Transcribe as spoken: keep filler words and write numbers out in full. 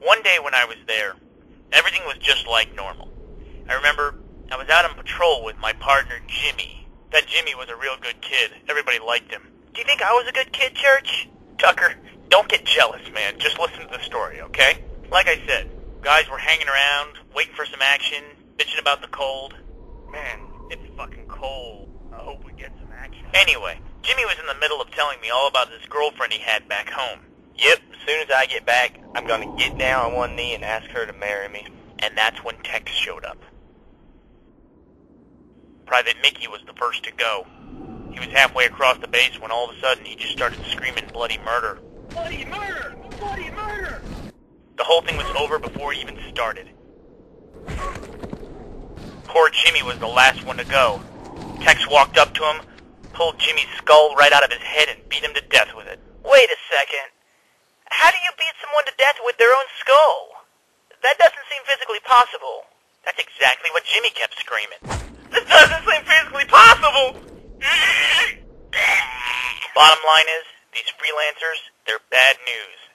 One day when I was there, everything was just like normal. I remember I was out on patrol with my partner, Jimmy. That Jimmy was a real good kid. Everybody liked him. Do you think I was a good kid, Church? Tucker, don't get jealous, man. Just listen to the story, okay? Like I said, guys were hanging around, waiting for some action, bitching about the cold. Man, it's fucking cold. I hope we get some action. Anyway, Jimmy was in the middle of telling me all about this girlfriend he had back home. Yep, as soon as I get back, I'm gonna get down on one knee and ask her to marry me. And that's when Tex showed up. Private Mickey was the first to go. He was halfway across the base when all of a sudden he just started screaming bloody murder. Bloody murder! Bloody murder! The whole thing was over before he even started. Poor Jimmy was the last one to go. Tex walked up to him, pulled Jimmy's skull right out of his head and beat him to death with it. Wait a second. How do you beat someone to death with their own skull? That doesn't seem physically possible. That's exactly what Jimmy kept screaming. This doesn't seem physically possible! Bottom line is, these freelancers, they're bad news.